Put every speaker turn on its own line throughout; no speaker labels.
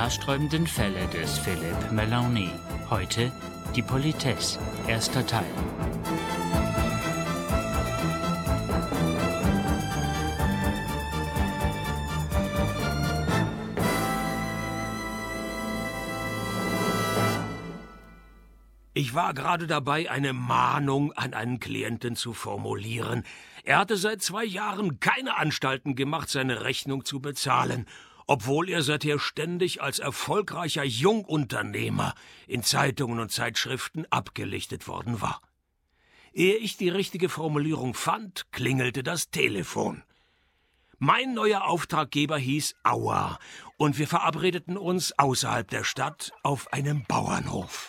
haarsträubenden Fälle des Philippe Meloni. Heute die Politesse, erster Teil.
Ich war gerade dabei, eine Mahnung an einen Klienten zu formulieren. Er hatte seit 2 Jahren keine Anstalten gemacht, seine Rechnung zu bezahlen, obwohl er seither ständig als erfolgreicher Jungunternehmer in Zeitungen und Zeitschriften abgelichtet worden war. Ehe ich die richtige Formulierung fand, klingelte das Telefon. Mein neuer Auftraggeber hieß Auer, und wir verabredeten uns außerhalb der Stadt auf einem Bauernhof.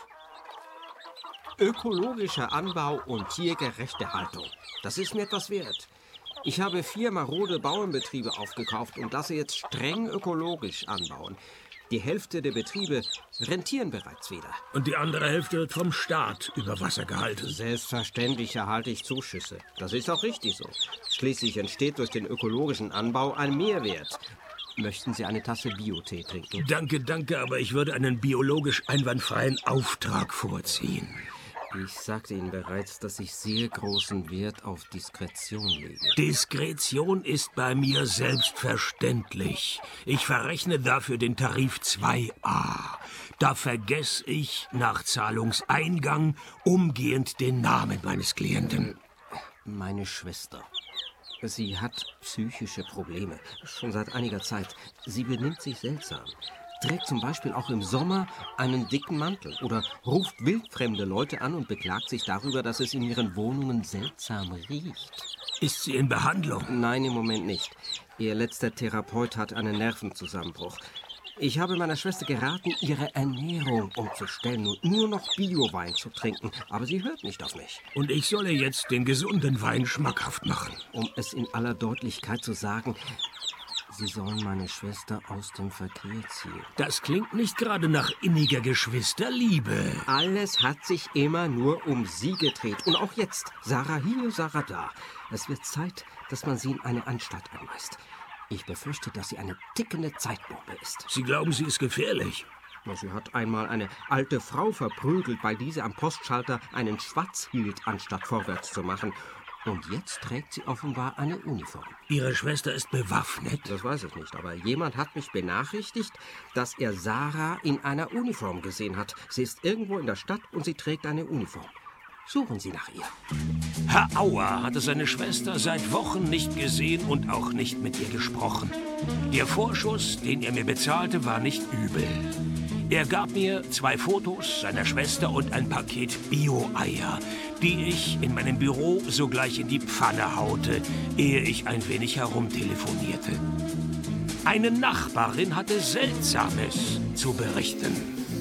Ökologischer Anbau und tiergerechte Haltung. Das ist mir etwas wert. Ich habe 4 marode Bauernbetriebe aufgekauft und lasse jetzt streng ökologisch anbauen. Die Hälfte der Betriebe rentieren bereits wieder.
Und die andere Hälfte wird vom Staat über Wasser gehalten.
Selbstverständlich erhalte ich Zuschüsse. Das ist auch richtig so. Schließlich entsteht durch den ökologischen Anbau ein Mehrwert. Möchten Sie eine Tasse Bio-Tee trinken?
Danke, aber ich würde einen biologisch einwandfreien Auftrag vorziehen.
Ich sagte Ihnen bereits, dass ich sehr großen Wert auf Diskretion lege.
Diskretion ist bei mir selbstverständlich. Ich verrechne dafür den Tarif 2a. Da vergesse ich nach Zahlungseingang umgehend den Namen meines Klienten.
Meine Schwester. Sie hat psychische Probleme, schon seit einiger Zeit. Sie benimmt sich seltsam. Trägt zum Beispiel auch im Sommer einen dicken Mantel oder ruft wildfremde Leute an und beklagt sich darüber, dass es in ihren Wohnungen seltsam riecht.
Ist sie in Behandlung?
Nein, im Moment nicht. Ihr letzter Therapeut hat einen Nervenzusammenbruch. Ich habe meiner Schwester geraten, ihre Ernährung umzustellen und nur noch Bio-Wein zu trinken. Aber sie hört nicht auf mich.
Und ich solle jetzt den gesunden Wein schmackhaft machen.
Um es in aller Deutlichkeit zu sagen, Sie sollen meine Schwester aus dem Verkehr ziehen.
Das klingt nicht gerade nach inniger Geschwisterliebe.
Alles hat sich immer nur um sie gedreht. Und auch jetzt. Sarah hier, Sarah da. Es wird Zeit, dass man sie in eine Anstalt einweist. Ich befürchte, dass sie eine tickende Zeitbombe ist.
Sie glauben, sie ist gefährlich?
Sie hat einmal eine alte Frau verprügelt, weil diese am Postschalter einen Schwatz hielt, anstatt vorwärts zu machen. Und jetzt trägt sie offenbar eine Uniform.
Ihre Schwester ist bewaffnet?
Das weiß ich nicht, aber jemand hat mich benachrichtigt, dass er Sarah in einer Uniform gesehen hat. Sie ist irgendwo in der Stadt und sie trägt eine Uniform. Suchen Sie nach ihr.
Herr Auer hatte seine Schwester seit Wochen nicht gesehen und auch nicht mit ihr gesprochen. Der Vorschuss, den er mir bezahlte, war nicht übel. Er gab mir 2 Fotos seiner Schwester und ein Paket Bio-Eier, die ich in meinem Büro sogleich in die Pfanne haute, ehe ich ein wenig herumtelefonierte. Eine Nachbarin hatte Seltsames zu berichten.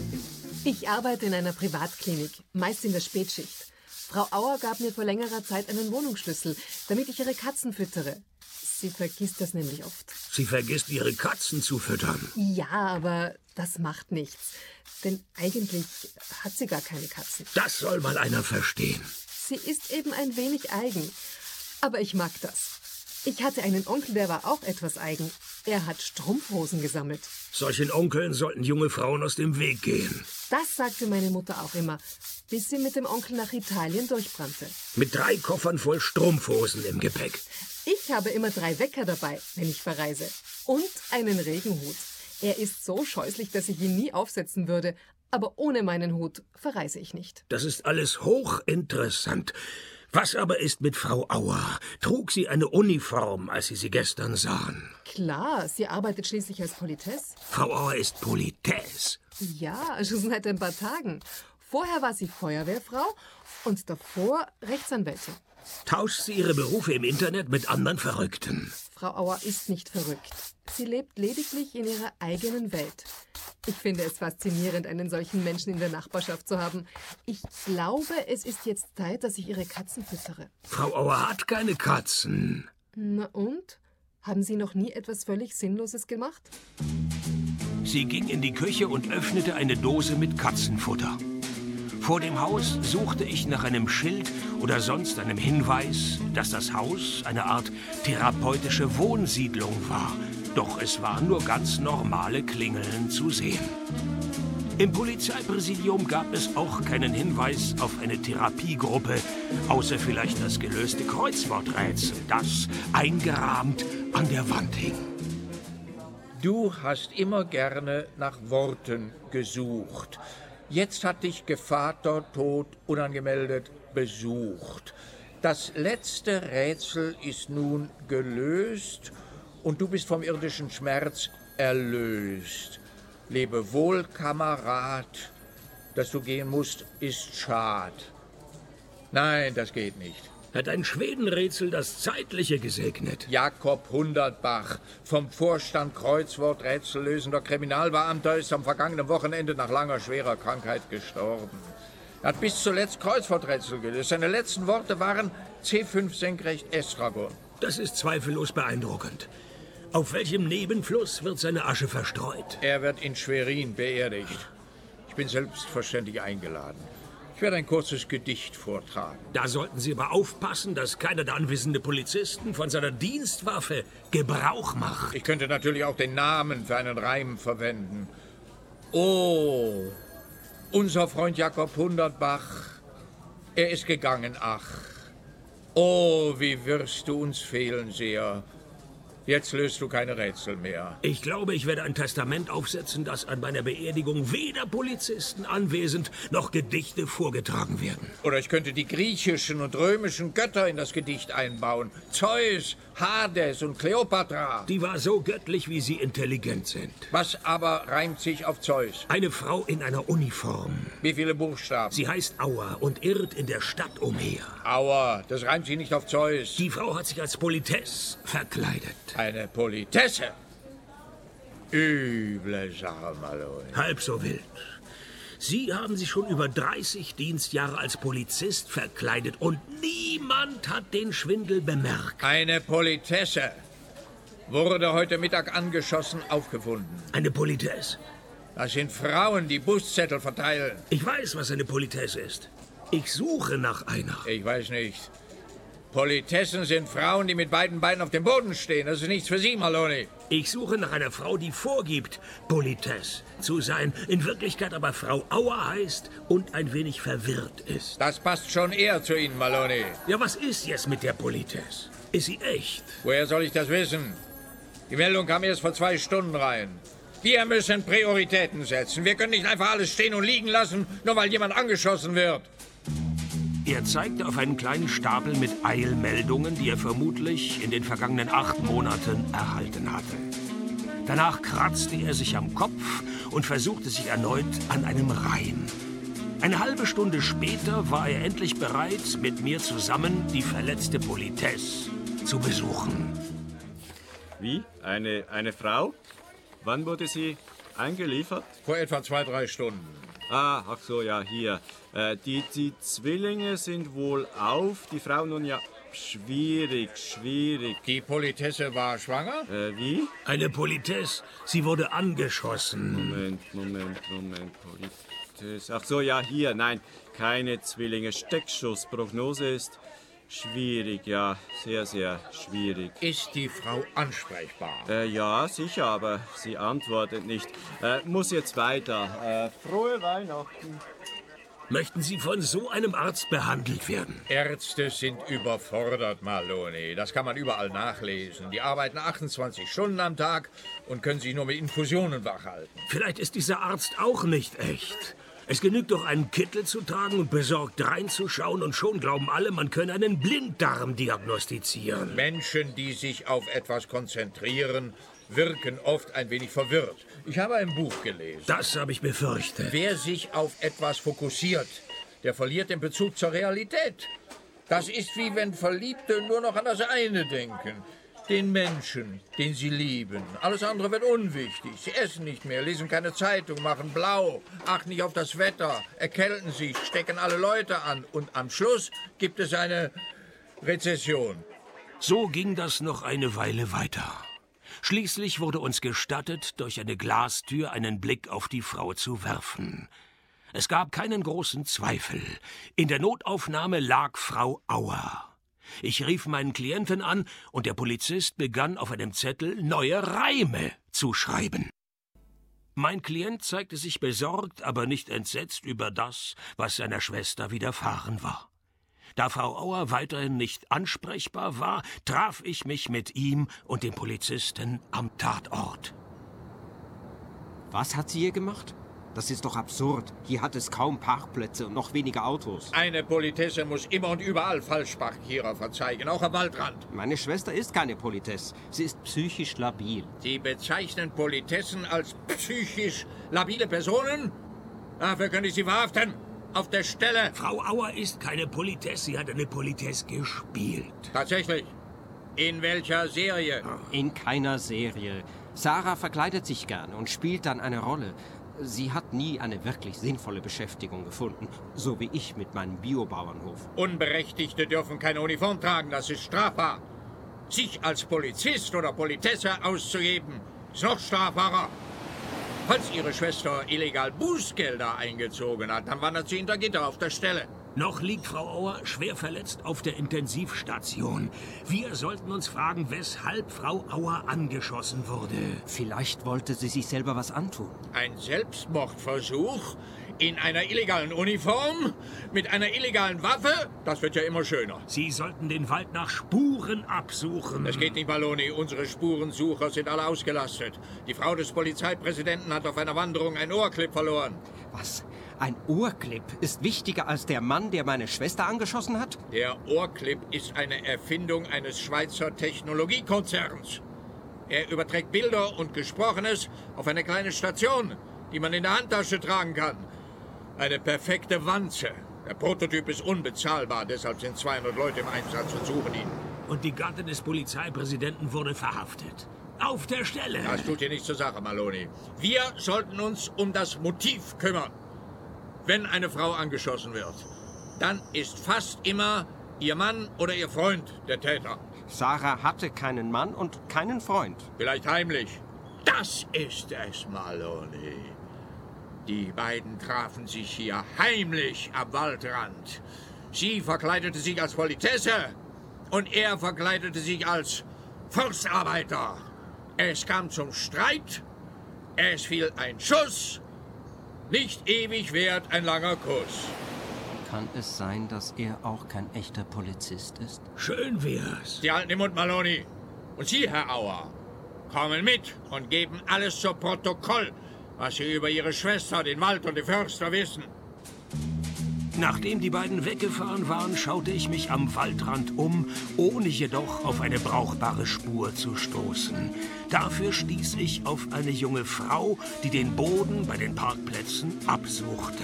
Ich arbeite in einer Privatklinik, meist in der Spätschicht. Frau Auer gab mir vor längerer Zeit einen Wohnungsschlüssel, damit ich ihre Katzen füttere. Sie vergisst das nämlich oft.
Sie vergisst, ihre Katzen zu füttern?
Ja, aber das macht nichts. Denn eigentlich hat sie gar keine Katzen.
Das soll mal einer verstehen.
Sie ist eben ein wenig eigen. Aber ich mag das. Ich hatte einen Onkel, der war auch etwas eigen. Er hat Strumpfhosen gesammelt.
Solchen Onkeln sollten junge Frauen aus dem Weg gehen.
Das sagte meine Mutter auch immer, bis sie mit dem Onkel nach Italien durchbrannte.
Mit 3 Koffern voll Strumpfhosen im Gepäck.
Ich habe immer 3 Wecker dabei, wenn ich verreise. Und einen Regenhut. Er ist so scheußlich, dass ich ihn nie aufsetzen würde. Aber ohne meinen Hut verreise ich nicht.
Das ist alles hochinteressant. Was aber ist mit Frau Auer? Trug sie eine Uniform, als Sie sie gestern sahen?
Klar, sie arbeitet schließlich als Politesse.
Frau Auer ist Politesse?
Ja, schon seit ein paar Tagen. Vorher war sie Feuerwehrfrau und davor Rechtsanwältin.
Tauscht sie ihre Berufe im Internet mit anderen Verrückten?
Frau Auer ist nicht verrückt. Sie lebt lediglich in ihrer eigenen Welt. Ich finde es faszinierend, einen solchen Menschen in der Nachbarschaft zu haben. Ich glaube, es ist jetzt Zeit, dass ich ihre Katzen füttere.
Frau Auer hat keine Katzen.
Na und? Haben Sie noch nie etwas völlig Sinnloses gemacht?
Sie ging in die Küche und öffnete eine Dose mit Katzenfutter. Vor dem Haus suchte ich nach einem Schild oder sonst einem Hinweis, dass das Haus eine Art therapeutische Wohnsiedlung war. Doch es waren nur ganz normale Klingeln zu sehen. Im Polizeipräsidium gab es auch keinen Hinweis auf eine Therapiegruppe, außer vielleicht das gelöste Kreuzworträtsel, das eingerahmt an der Wand hing.
Du hast immer gerne nach Worten gesucht. Jetzt hat dich Gevatter, tot, unangemeldet, besucht. Das letzte Rätsel ist nun gelöst und du bist vom irdischen Schmerz erlöst. Lebe wohl, Kamerad. Dass du gehen musst, ist schad. Nein, das geht nicht.
Hat ein Schwedenrätsel das Zeitliche gesegnet?
Jakob Hundertbach, vom Vorstand kreuzworträtsellösender Kriminalbeamter, ist am vergangenen Wochenende nach langer, schwerer Krankheit gestorben. Er hat bis zuletzt Kreuzworträtsel gelöst. Seine letzten Worte waren C5 senkrecht Estragon.
Das ist zweifellos beeindruckend. Auf welchem Nebenfluss wird seine Asche verstreut?
Er wird in Schwerin beerdigt. Ich bin selbstverständlich eingeladen. Ich werde ein kurzes Gedicht vortragen.
Da sollten Sie aber aufpassen, dass keiner der anwesenden Polizisten von seiner Dienstwaffe Gebrauch macht.
Ich könnte natürlich auch den Namen für einen Reim verwenden. Oh, unser Freund Jakob Hundertbach, er ist gegangen, ach. Oh, wie wirst du uns fehlen sehr. Jetzt löst du keine Rätsel mehr.
Ich glaube, ich werde ein Testament aufsetzen, dass an meiner Beerdigung weder Polizisten anwesend noch Gedichte vorgetragen werden.
Oder ich könnte die griechischen und römischen Götter in das Gedicht einbauen. Zeus, Hades und Kleopatra.
Die war so göttlich, wie sie intelligent sind.
Was aber reimt sich auf Zeus?
Eine Frau in einer Uniform.
Wie viele Buchstaben?
Sie heißt Auer und irrt in der Stadt umher.
Auer, das reimt sich nicht auf Zeus.
Die Frau hat sich als Politesse verkleidet.
Eine Politesse. Üble Sache, Malone.
Halb so wild. Sie haben sich schon über 30 Dienstjahre als Polizist verkleidet und niemand hat den Schwindel bemerkt.
Eine Politesse wurde heute Mittag angeschossen aufgefunden.
Eine Politesse?
Das sind Frauen, die Buszettel verteilen.
Ich weiß, was eine Politesse ist. Ich suche nach einer.
Ich weiß nicht. Politessen sind Frauen, die mit beiden Beinen auf dem Boden stehen. Das ist nichts für Sie, Maloney.
Ich suche nach einer Frau, die vorgibt, Politesse zu sein, in Wirklichkeit aber Frau Auer heißt und ein wenig verwirrt ist.
Das passt schon eher zu Ihnen, Maloney.
Ja, was ist jetzt mit der Politesse? Ist sie echt?
Woher soll ich das wissen? Die Meldung kam erst vor 2 Stunden rein. Wir müssen Prioritäten setzen. Wir können nicht einfach alles stehen und liegen lassen, nur weil jemand angeschossen wird.
Er zeigte auf einen kleinen Stapel mit Eilmeldungen, die er vermutlich in den vergangenen 8 Monaten erhalten hatte. Danach kratzte er sich am Kopf und versuchte sich erneut an einem Reim. Eine halbe Stunde später war er endlich bereit, mit mir zusammen die verletzte Politesse zu besuchen.
Wie? Eine Frau? Wann wurde sie eingeliefert?
Vor etwa 2, 3 Stunden.
Ach so, ja, hier. Die Zwillinge sind wohl auf, die Frau nun ja... Schwierig.
Die Politesse war schwanger?
Wie?
Eine Politesse, sie wurde angeschossen.
Moment, Politesse... Ach so, ja, hier, nein, keine Zwillinge. Steckschuss, Prognose ist schwierig, ja, sehr, sehr schwierig.
Ist die Frau ansprechbar?
Ja, sicher, aber sie antwortet nicht. Muss jetzt weiter. Frohe Weihnachten.
Möchten Sie von so einem Arzt behandelt werden?
Ärzte sind überfordert, Maloney. Das kann man überall nachlesen. Die arbeiten 28 Stunden am Tag und können sich nur mit Infusionen wachhalten.
Vielleicht ist dieser Arzt auch nicht echt. Es genügt doch, einen Kittel zu tragen und besorgt reinzuschauen und schon glauben alle, man könne einen Blinddarm diagnostizieren.
Menschen, die sich auf etwas konzentrieren, wirken oft ein wenig verwirrt. Ich habe ein Buch gelesen.
Das habe ich befürchtet.
Wer sich auf etwas fokussiert, der verliert den Bezug zur Realität. Das ist wie wenn Verliebte nur noch an das eine denken. Den Menschen, den sie lieben. Alles andere wird unwichtig. Sie essen nicht mehr, lesen keine Zeitung, machen blau, achten nicht auf das Wetter, erkälten sich, stecken alle Leute an. Und am Schluss gibt es eine Rezession.
So ging das noch eine Weile weiter. Schließlich wurde uns gestattet, durch eine Glastür einen Blick auf die Frau zu werfen. Es gab keinen großen Zweifel. In der Notaufnahme lag Frau Auer. Ich rief meinen Klienten an, und der Polizist begann auf einem Zettel neue Reime zu schreiben. Mein Klient zeigte sich besorgt, aber nicht entsetzt über das, was seiner Schwester widerfahren war. Da Frau Auer weiterhin nicht ansprechbar war, traf ich mich mit ihm und dem Polizisten am Tatort.
Was hat sie hier gemacht? Das ist doch absurd. Hier hat es kaum Parkplätze und noch weniger Autos.
Eine Politesse muss immer und überall Falschparkierer verzeichnen, auch am Waldrand.
Meine Schwester ist keine Politesse. Sie ist psychisch labil.
Sie bezeichnen Politessen als psychisch labile Personen? Dafür könnte ich Sie verhaften. Auf der Stelle.
Frau Auer ist keine Politesse, sie hat eine Politesse gespielt.
Tatsächlich. In welcher Serie?
In keiner Serie. Sarah verkleidet sich gerne und spielt dann eine Rolle. Sie hat nie eine wirklich sinnvolle Beschäftigung gefunden, so wie ich mit meinem Biobauernhof.
Unberechtigte dürfen keine Uniform tragen, das ist strafbar. Sich als Polizist oder Politesse auszugeben, ist noch strafbarer. Falls Ihre Schwester illegal Bußgelder eingezogen hat, dann wandert sie hinter Gitter auf der Stelle.
Noch liegt Frau Auer schwer verletzt auf der Intensivstation. Wir sollten uns fragen, weshalb Frau Auer angeschossen wurde.
Vielleicht wollte sie sich selber was antun.
Ein Selbstmordversuch in einer illegalen Uniform mit einer illegalen Waffe? Das wird ja immer schöner.
Sie sollten den Wald nach Spuren absuchen.
Es geht nicht, Maloney. Unsere Spurensucher sind alle ausgelastet. Die Frau des Polizeipräsidenten hat auf einer Wanderung ein Ohrclip verloren.
Was? Ein Ohrclip ist wichtiger als der Mann, der meine Schwester angeschossen hat?
Der Ohrclip ist eine Erfindung eines Schweizer Technologiekonzerns. Er überträgt Bilder und Gesprochenes auf eine kleine Station, die man in der Handtasche tragen kann. Eine perfekte Wanze. Der Prototyp ist unbezahlbar, deshalb sind 200 Leute im Einsatz und suchen ihn.
Und die Gattin des Polizeipräsidenten wurde verhaftet. Auf der Stelle.
Das tut hier nichts zur Sache, Maloney. Wir sollten uns um das Motiv kümmern. Wenn eine Frau angeschossen wird, dann ist fast immer ihr Mann oder ihr Freund der Täter.
Sarah hatte keinen Mann und keinen Freund.
Vielleicht heimlich. Das ist es, Maloney. Die beiden trafen sich hier heimlich am Waldrand. Sie verkleidete sich als Politesse und er verkleidete sich als Forstarbeiter. Es kam zum Streit, es fiel ein Schuss. Nicht ewig währt ein langer Kuss.
Kann es sein, dass er auch kein echter Polizist ist?
Schön wär's.
Sie halten den Mund, Maloney. Und Sie, Herr Auer, kommen mit und geben alles zu Protokoll, was Sie über Ihre Schwester, den Wald und die Förster wissen.
Nachdem die beiden weggefahren waren, schaute ich mich am Waldrand um, ohne jedoch auf eine brauchbare Spur zu stoßen. Dafür stieß ich auf eine junge Frau, die den Boden bei den Parkplätzen absuchte.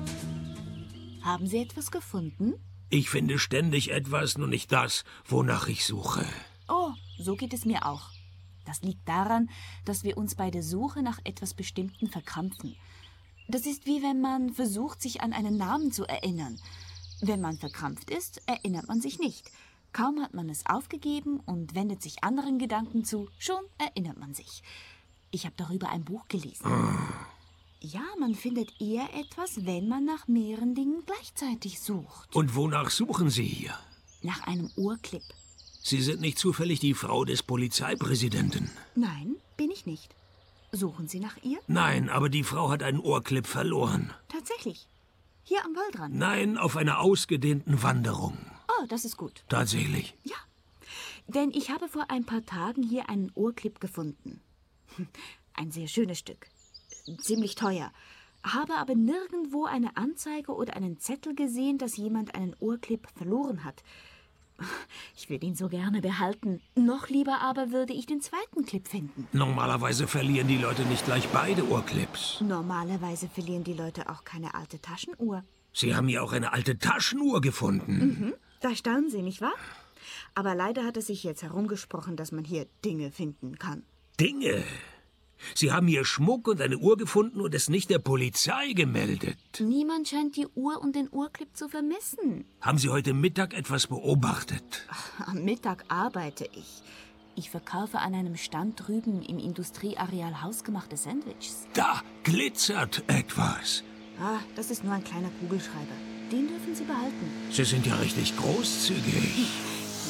Haben Sie etwas gefunden?
Ich finde ständig etwas, nur nicht das, wonach ich suche.
Oh, so geht es mir auch. Das liegt daran, dass wir uns bei der Suche nach etwas Bestimmten verkrampfen. Das ist wie wenn man versucht, sich an einen Namen zu erinnern. Wenn man verkrampft ist, erinnert man sich nicht. Kaum hat man es aufgegeben und wendet sich anderen Gedanken zu, schon erinnert man sich. Ich habe darüber ein Buch gelesen. Ja, man findet eher etwas, wenn man nach mehreren Dingen gleichzeitig sucht.
Und wonach suchen Sie hier?
Nach einem Ohrclip.
Sie sind nicht zufällig die Frau des Polizeipräsidenten?
Nein, bin ich nicht. Suchen Sie nach ihr?
Nein, aber die Frau hat einen Ohrclip verloren.
Tatsächlich. Hier am Waldrand?
Nein, auf einer ausgedehnten Wanderung.
Oh, das ist gut.
Tatsächlich?
Ja. Denn ich habe vor ein paar Tagen hier einen Ohrclip gefunden. Ein sehr schönes Stück. Ziemlich teuer. Habe aber nirgendwo eine Anzeige oder einen Zettel gesehen, dass jemand einen Ohrclip verloren hat. Ich würde ihn so gerne behalten. Noch lieber aber würde ich den zweiten Clip finden.
Normalerweise verlieren die Leute nicht gleich beide Ohrclips.
Normalerweise verlieren die Leute auch keine alte Taschenuhr.
Sie haben ja auch eine alte Taschenuhr gefunden.
Da staunen Sie, nicht wahr? Aber leider hat es sich jetzt herumgesprochen, dass man hier Dinge finden kann.
Dinge? Sie haben hier Schmuck und eine Uhr gefunden und es nicht der Polizei gemeldet.
Niemand scheint die Uhr und den Ohrclip zu vermissen.
Haben Sie heute Mittag etwas beobachtet?
Am Mittag arbeite ich. Ich verkaufe an einem Stand drüben im Industrieareal hausgemachte Sandwiches.
Da glitzert etwas.
Ah, das ist nur ein kleiner Kugelschreiber. Den dürfen Sie behalten.
Sie sind ja richtig großzügig.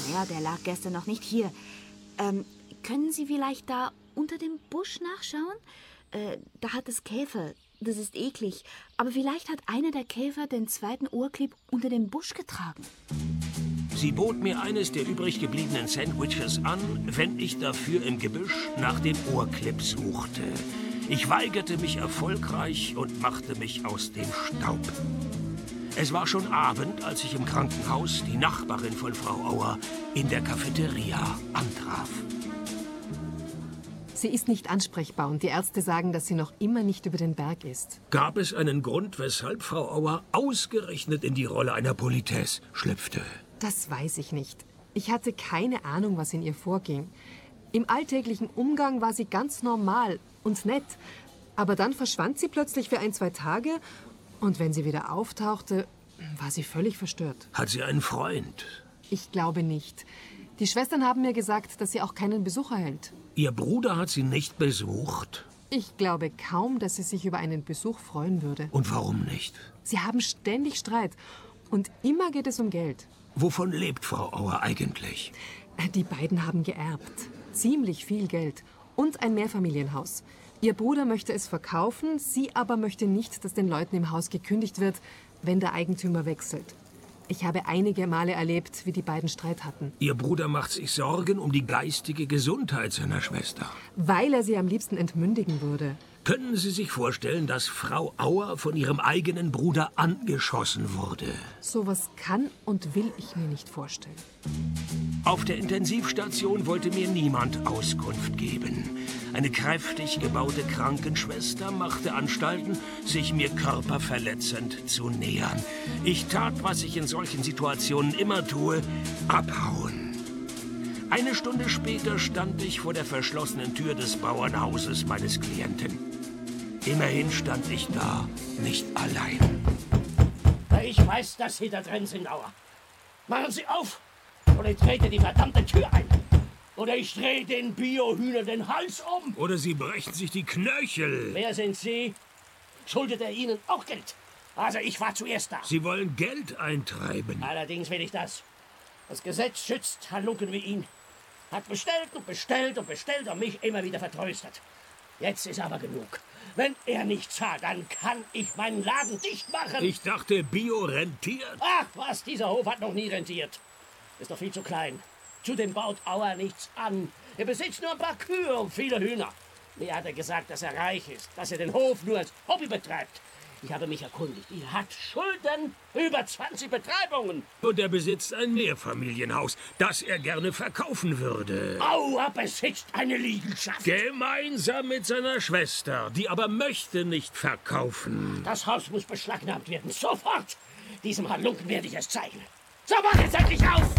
Ja, der lag gestern noch nicht hier. Können Sie vielleicht da unter dem Busch nachschauen? Da hat es Käfer. Das ist eklig. Aber vielleicht hat einer der Käfer den zweiten Ohrclip unter dem Busch getragen.
Sie bot mir eines der übrig gebliebenen Sandwiches an, wenn ich dafür im Gebüsch nach dem Ohrclip suchte. Ich weigerte mich erfolgreich und machte mich aus dem Staub. Es war schon Abend, als ich im Krankenhaus die Nachbarin von Frau Auer in der Cafeteria antraf.
Sie ist nicht ansprechbar und die Ärzte sagen, dass sie noch immer nicht über den Berg ist.
Gab es einen Grund, weshalb Frau Auer ausgerechnet in die Rolle einer Politesse schlüpfte?
Das weiß ich nicht. Ich hatte keine Ahnung, was in ihr vorging. Im alltäglichen Umgang war sie ganz normal und nett. Aber dann verschwand sie plötzlich für 1-2 Tage und wenn sie wieder auftauchte, war sie völlig verstört.
Hat sie einen Freund?
Ich glaube nicht. Die Schwestern haben mir gesagt, dass sie auch keinen Besuch erhält.
Ihr Bruder hat sie nicht besucht?
Ich glaube kaum, dass sie sich über einen Besuch freuen würde.
Und warum nicht?
Sie haben ständig Streit und immer geht es um Geld.
Wovon lebt Frau Auer eigentlich?
Die beiden haben geerbt. Ziemlich viel Geld und ein Mehrfamilienhaus. Ihr Bruder möchte es verkaufen, sie aber möchte nicht, dass den Leuten im Haus gekündigt wird, wenn der Eigentümer wechselt. Ich habe einige Male erlebt, wie die beiden Streit hatten.
Ihr Bruder macht sich Sorgen um die geistige Gesundheit seiner Schwester.
Weil er sie am liebsten entmündigen würde.
Können Sie sich vorstellen, dass Frau Auer von ihrem eigenen Bruder angeschossen wurde?
Sowas kann und will ich mir nicht vorstellen.
Auf der Intensivstation wollte mir niemand Auskunft geben. Eine kräftig gebaute Krankenschwester machte Anstalten, sich mir körperverletzend zu nähern. Ich tat, was ich in solchen Situationen immer tue, abhauen. Eine Stunde später stand ich vor der verschlossenen Tür des Bauernhauses meines Klienten. Immerhin stand ich da nicht allein.
Ich weiß, dass Sie da drin sind, Auer. Machen Sie auf, oder ich trete die verdammte Tür ein. Oder ich drehe den Biohühner den Hals um.
Oder Sie brechen sich die Knöchel.
Wer sind Sie? Schuldet er Ihnen auch Geld? Also ich war zuerst da.
Sie wollen Geld eintreiben.
Allerdings will ich das. Das Gesetz schützt Halunken wie ihn. Hat bestellt und bestellt und bestellt und mich immer wieder vertröstet. Jetzt ist aber genug. Wenn er nicht zahlt, dann kann ich meinen Laden dicht machen.
Ich dachte, Bio rentiert.
Ach was, dieser Hof hat noch nie rentiert. Ist doch viel zu klein. Zudem baut Auer nichts an. Er besitzt nur ein paar Kühe und viele Hühner. Mir hat er gesagt, dass er reich ist, dass er den Hof nur als Hobby betreibt. Ich habe mich erkundigt. Er hat Schulden, über 20 Betreibungen.
Und er besitzt ein Mehrfamilienhaus, das er gerne verkaufen würde.
Auer besitzt eine Liegenschaft.
Gemeinsam mit seiner Schwester, die aber möchte nicht verkaufen.
Das Haus muss beschlagnahmt werden, sofort. Diesem Halunken werde ich es zeigen. So, mach jetzt endlich auf!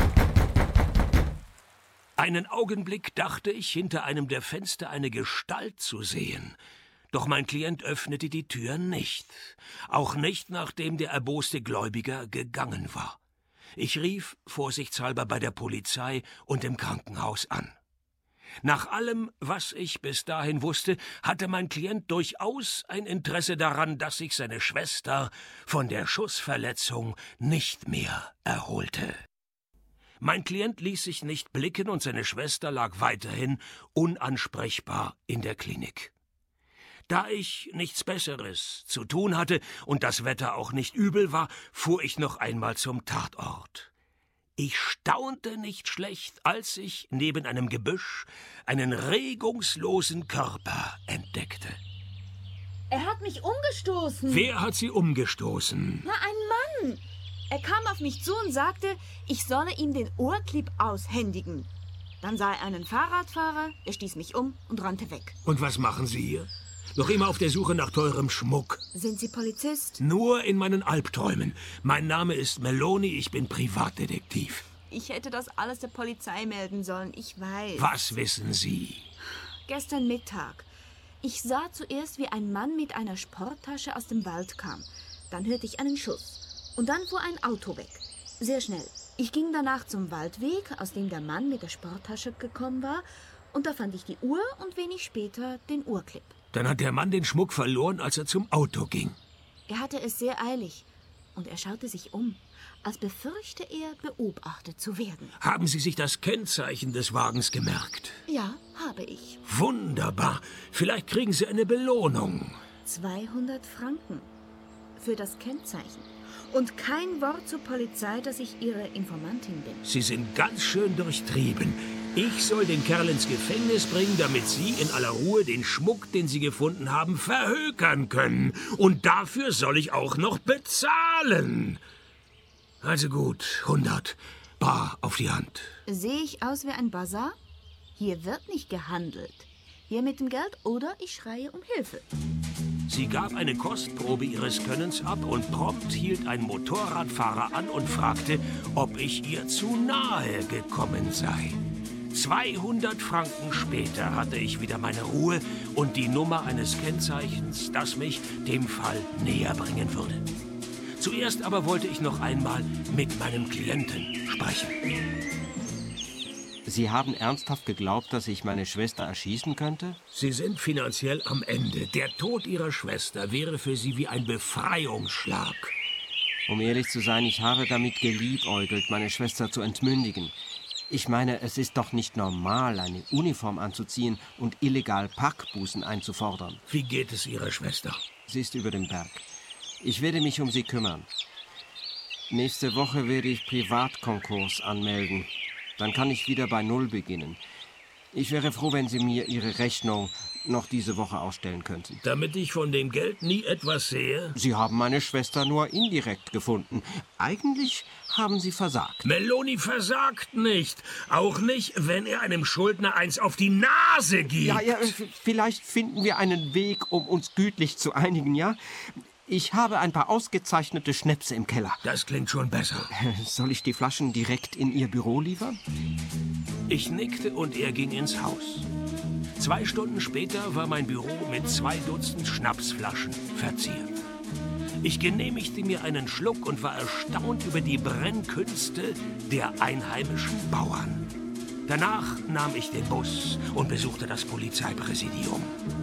Einen Augenblick dachte ich, hinter einem der Fenster eine Gestalt zu sehen. Doch mein Klient öffnete die Tür nicht. Auch nicht, nachdem der erboste Gläubiger gegangen war. Ich rief vorsichtshalber bei der Polizei und im Krankenhaus an. Nach allem, was ich bis dahin wusste, hatte mein Klient durchaus ein Interesse daran, dass sich seine Schwester von der Schussverletzung nicht mehr erholte. Mein Klient ließ sich nicht blicken und seine Schwester lag weiterhin unansprechbar in der Klinik. Da ich nichts Besseres zu tun hatte und das Wetter auch nicht übel war, fuhr ich noch einmal zum Tatort. Ich staunte nicht schlecht, als ich neben einem Gebüsch einen regungslosen Körper entdeckte.
Er hat mich umgestoßen.
Wer hat Sie umgestoßen?
Na, ein Mann. Er kam auf mich zu und sagte, ich solle ihm den Ohrclip aushändigen. Dann sah er einen Fahrradfahrer, er stieß mich um und rannte weg.
Und was machen Sie hier? Noch immer auf der Suche nach teurem Schmuck.
Sind Sie Polizist?
Nur in meinen Albträumen. Mein Name ist Meloni, ich bin Privatdetektiv.
Ich hätte das alles der Polizei melden sollen, ich weiß.
Was wissen Sie?
Gestern Mittag. Ich sah zuerst, wie ein Mann mit einer Sporttasche aus dem Wald kam. Dann hörte ich einen Schuss. Und dann fuhr ein Auto weg. Sehr schnell. Ich ging danach zum Waldweg, aus dem der Mann mit der Sporttasche gekommen war. Und da fand ich die Uhr und wenig später den Ohrclip.
Dann hat der Mann den Schmuck verloren, als er zum Auto ging.
Er hatte es sehr eilig. Und er schaute sich um. als befürchte er, beobachtet zu werden.
Haben Sie sich das Kennzeichen des Wagens gemerkt?
Ja, habe ich.
Wunderbar. Vielleicht kriegen Sie eine Belohnung.
200 Franken für das Kennzeichen. Und kein Wort zur Polizei, dass ich Ihre Informantin bin.
Sie sind ganz schön durchtrieben. Ich soll den Kerl ins Gefängnis bringen, damit Sie in aller Ruhe den Schmuck, den Sie gefunden haben, verhökern können. Und dafür soll ich auch noch bezahlen. Also gut, 100. Bar auf die Hand.
Sehe ich aus wie ein Bazar? Hier wird nicht gehandelt. Hier mit dem Geld oder ich schreie um Hilfe.
Sie gab eine Kostprobe ihres Könnens ab und prompt hielt ein Motorradfahrer an und fragte, ob ich ihr zu nahe gekommen sei. 200 Franken später hatte ich wieder meine Ruhe und die Nummer eines Kennzeichens, das mich dem Fall näher bringen würde. Zuerst aber wollte ich noch einmal mit meinem Klienten sprechen.
Sie haben ernsthaft geglaubt, dass ich meine Schwester erschießen könnte?
Sie sind finanziell am Ende. Der Tod Ihrer Schwester wäre für Sie wie ein Befreiungsschlag.
Um ehrlich zu sein, ich habe damit geliebäugelt, meine Schwester zu entmündigen. Ich meine, es ist doch nicht normal, eine Uniform anzuziehen und illegal Parkbußen einzufordern.
Wie geht es Ihrer Schwester?
Sie ist über dem Berg. Ich werde mich um sie kümmern. Nächste Woche werde ich Privatkonkurs anmelden. Dann kann ich wieder bei Null beginnen. Ich wäre froh, wenn Sie mir Ihre Rechnung noch diese Woche ausstellen könnten.
Damit ich von dem Geld nie etwas sehe?
Sie haben meine Schwester nur indirekt gefunden. Eigentlich haben Sie versagt.
Meloni versagt nicht. Auch nicht, wenn er einem Schuldner eins auf die Nase gibt.
Ja, vielleicht finden wir einen Weg, um uns gütlich zu einigen, ja? Ich habe ein paar ausgezeichnete Schnäpse im Keller.
Das klingt schon besser.
Soll ich die Flaschen direkt in Ihr Büro liefern?
Ich nickte und er ging ins Haus. 2 Stunden später war mein Büro mit 2 Dutzend Schnapsflaschen verziert. Ich genehmigte mir einen Schluck und war erstaunt über die Brennkünste der einheimischen Bauern. Danach nahm ich den Bus und besuchte das Polizeipräsidium.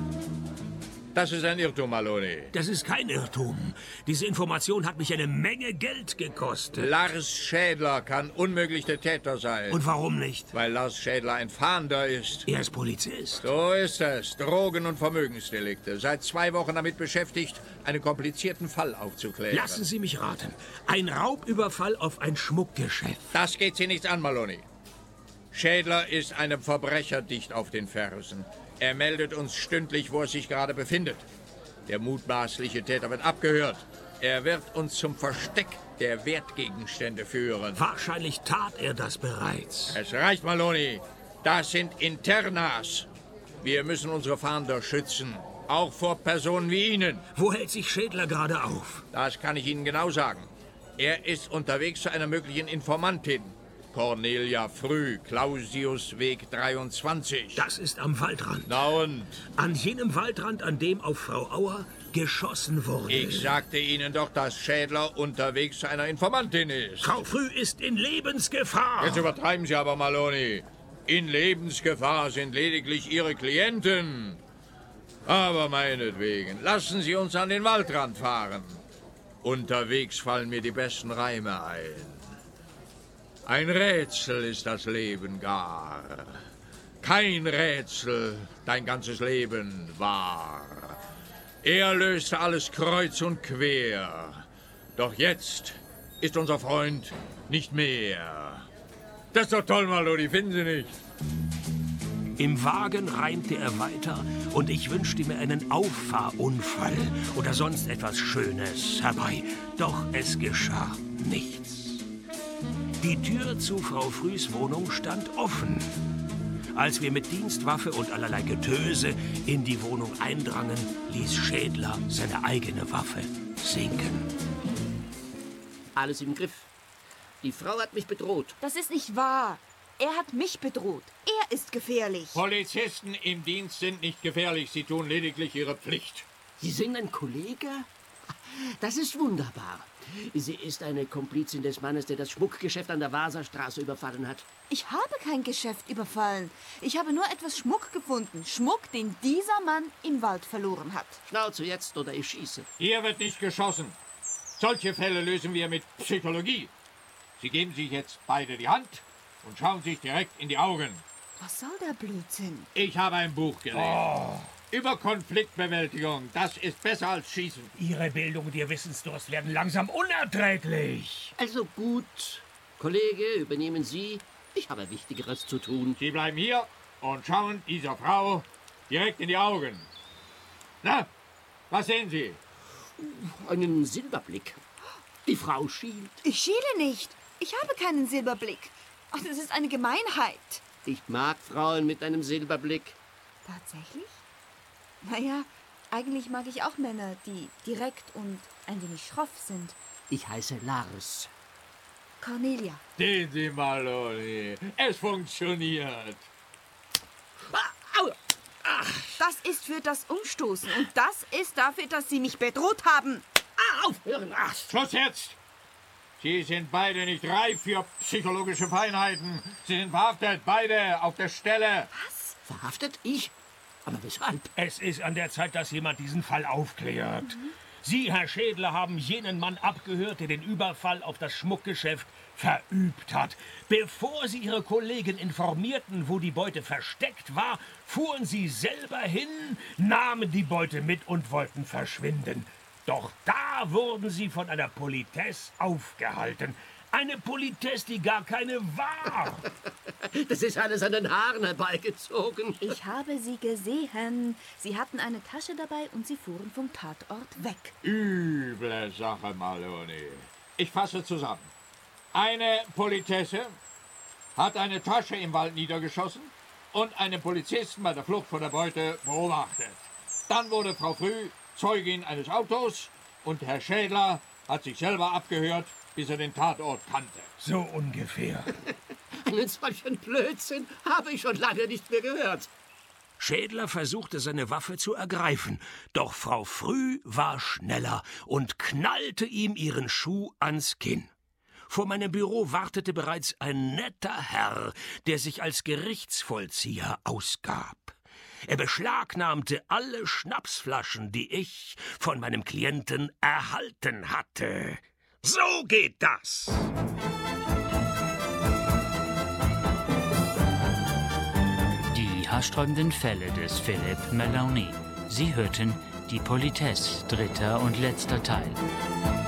Das ist ein Irrtum, Maloney.
Das ist kein Irrtum. Diese Information hat mich eine Menge Geld gekostet.
Lars Schädler kann unmöglich der Täter sein.
Und warum nicht?
Weil Lars Schädler ein Fahnder ist.
Er ist Polizist.
So ist es. Drogen- und Vermögensdelikte. Seit 2 Wochen damit beschäftigt, einen komplizierten Fall aufzuklären.
Lassen Sie mich raten. Ein Raubüberfall auf ein Schmuckgeschäft.
Das geht Sie nichts an, Maloney. Schädler ist einem Verbrecher dicht auf den Fersen. Er meldet uns stündlich, wo er sich gerade befindet. Der mutmaßliche Täter wird abgehört. Er wird uns zum Versteck der Wertgegenstände führen.
Wahrscheinlich tat er das bereits.
Es reicht, Maloney. Das sind Internas. Wir müssen unsere Fahnder schützen. Auch vor Personen wie Ihnen.
Wo hält sich Schädler gerade auf?
Das kann ich Ihnen genau sagen. Er ist unterwegs zu einer möglichen Informantin. Cornelia Früh, Clausiusweg 23.
Das ist am Waldrand.
Na und?
An jenem Waldrand, an dem auf Frau Auer geschossen wurde.
Ich sagte Ihnen doch, dass Schädler unterwegs zu einer Informantin ist.
Frau Früh ist in Lebensgefahr.
Jetzt übertreiben Sie aber, Maloney. In Lebensgefahr sind lediglich Ihre Klienten. Aber meinetwegen, lassen Sie uns an den Waldrand fahren. Unterwegs fallen mir die besten Reime ein. Ein Rätsel ist das Leben gar. Kein Rätsel dein ganzes Leben war. Er löste alles kreuz und quer. Doch jetzt ist unser Freund nicht mehr. Das ist doch toll, Maloney, finden Sie nicht?
Im Wagen reimte er weiter und ich wünschte mir einen Auffahrunfall oder sonst etwas Schönes herbei. Doch es geschah nichts. Die Tür zu Frau Frühs Wohnung stand offen. Als wir mit Dienstwaffe und allerlei Getöse in die Wohnung eindrangen, ließ Schädler seine eigene Waffe sinken.
Alles im Griff. Die Frau hat mich bedroht.
Das ist nicht wahr. Er hat mich bedroht. Er ist gefährlich.
Polizisten im Dienst sind nicht gefährlich. Sie tun lediglich ihre Pflicht.
Sie sind ein Kollege? Das ist wunderbar. Sie ist eine Komplizin des Mannes, der das Schmuckgeschäft an der Waserstraße überfallen hat.
Ich habe kein Geschäft überfallen. Ich habe nur etwas Schmuck gefunden. Schmuck, den dieser Mann im Wald verloren hat.
Schnauze jetzt oder ich schieße.
Hier wird nicht geschossen. Solche Fälle lösen wir mit Psychologie. Sie geben sich jetzt beide die Hand und schauen sich direkt in die Augen.
Was soll der Blödsinn?
Ich habe ein Buch gelesen. Über Konfliktbewältigung. Das ist besser als Schießen.
Ihre Bildung und Ihr Wissensdurst werden langsam unerträglich.
Also gut. Kollege, übernehmen Sie. Ich habe Wichtigeres zu tun.
Sie bleiben hier und schauen dieser Frau direkt in die Augen. Na, was sehen Sie?
Einen Silberblick. Die Frau schielt.
Ich schiele nicht. Ich habe keinen Silberblick. Ach, das ist eine Gemeinheit.
Ich mag Frauen mit einem Silberblick.
Tatsächlich? Naja, eigentlich mag ich auch Männer, die direkt und ein wenig schroff sind.
Ich heiße Lars.
Cornelia.
Sehen Sie, Maloney. Es funktioniert.
Das ist für das Umstoßen und das ist dafür, dass Sie mich bedroht haben.
Aufhören!
Schluss jetzt! Sie sind beide nicht reif für psychologische Feinheiten. Sie sind verhaftet, beide auf der Stelle.
Was?
Verhaftet? Ich? Aber weshalb?
Es ist an der Zeit, dass jemand diesen Fall aufklärt. Sie, Herr Schädler, haben jenen Mann abgehört, der den Überfall auf das Schmuckgeschäft verübt hat. Bevor Sie Ihre Kollegen informierten, wo die Beute versteckt war, fuhren Sie selber hin, nahmen die Beute mit und wollten verschwinden. Doch da wurden Sie von einer Politesse aufgehalten. Eine Politesse, die gar keine war.
Das ist alles an den Haaren herbeigezogen.
Ich habe Sie gesehen. Sie hatten eine Tasche dabei und Sie fuhren vom Tatort weg.
Üble Sache, Maloney. Ich fasse zusammen. Eine Politesse hat eine Tasche im Wald niedergeschossen und einen Polizisten bei der Flucht von der Beute beobachtet. Dann wurde Frau Früh Zeugin eines Autos und Herr Schädler hat sich selber abgehört, bis er den Tatort kannte.
So ungefähr.
Einen solchen Blödsinn habe ich schon lange nicht mehr gehört.
Schädler versuchte, seine Waffe zu ergreifen, doch Frau Früh war schneller und knallte ihm ihren Schuh ans Kinn. Vor meinem Büro wartete bereits ein netter Herr, der sich als Gerichtsvollzieher ausgab. Er beschlagnahmte alle Schnapsflaschen, die ich von meinem Klienten erhalten hatte. So geht das!
Die haarsträubenden Fälle des Philippe Meloni. Sie hörten Die Politesse, dritter und letzter Teil.